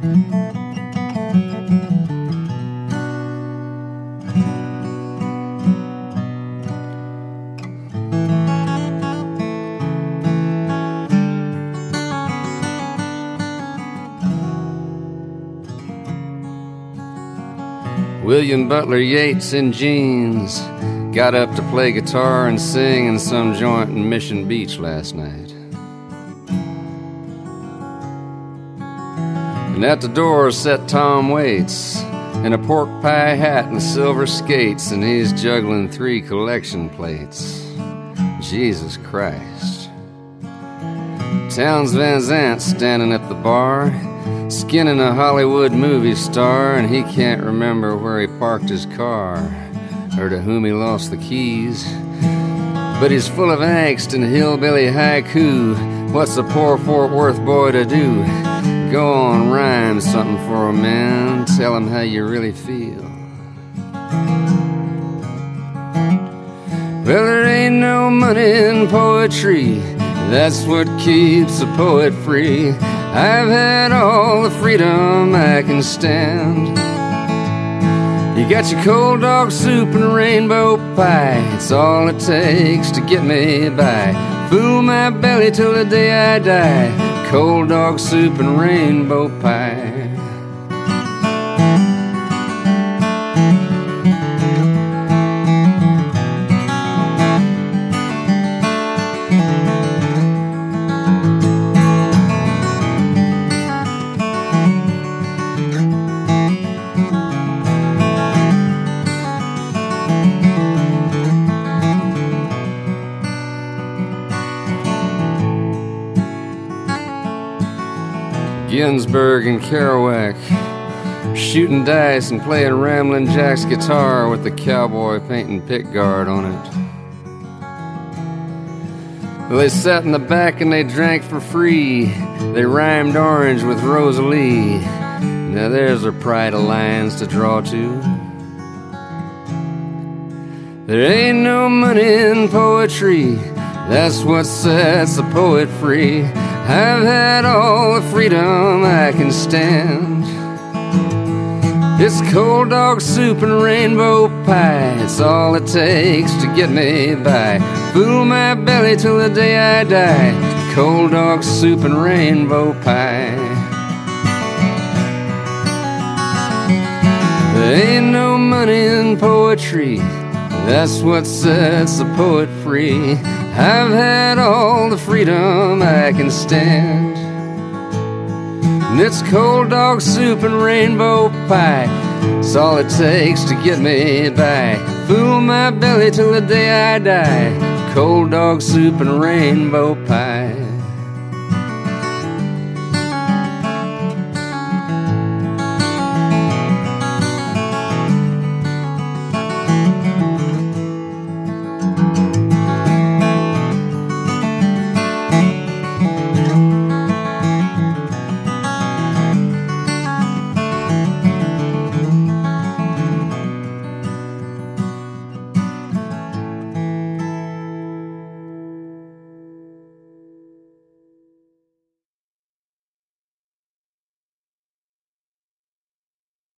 William Butler Yeats in jeans got up to play guitar and sing in some joint in Mission Beach last night. And at the door sat Tom Waits in a pork pie hat and silver skates, and he's juggling 3 collection plates. Jesus Christ. Townes Van Zandt standing at the bar, skinning a Hollywood movie star, and he can't remember where he parked his car or to whom he lost the keys. But he's full of angst and hillbilly haiku. What's a poor Fort Worth boy to do? Go on, rhyme something for him, man. Tell him how you really feel. Well, there ain't no money in poetry. That's what keeps a poet free. I've had all the freedom I can stand. You got your cold dog soup and rainbow pie. It's all it takes to get me by. Fool my belly till the day I die. Cold dog soup and rainbow pie. Ginsberg and Kerouac, shooting dice and playing Ramblin' Jack's guitar with the cowboy painting pickguard on it. Well, they sat in the back and they drank for free. They rhymed orange with Rosalie. Now there's a pride of lines to draw to. There ain't no money in poetry. That's what sets a poet free. I've had all the freedom I can stand. It's cold dog soup and rainbow pie. It's all it takes to get me by. Fool my belly till the day I die. Cold dog soup and rainbow pie. There ain't no money in poetry. That's what sets the poet free. I've had all the freedom I can stand. And it's cold dog soup and rainbow pie. It's all it takes to get me by. Fool my belly till the day I die. Cold dog soup and rainbow pie.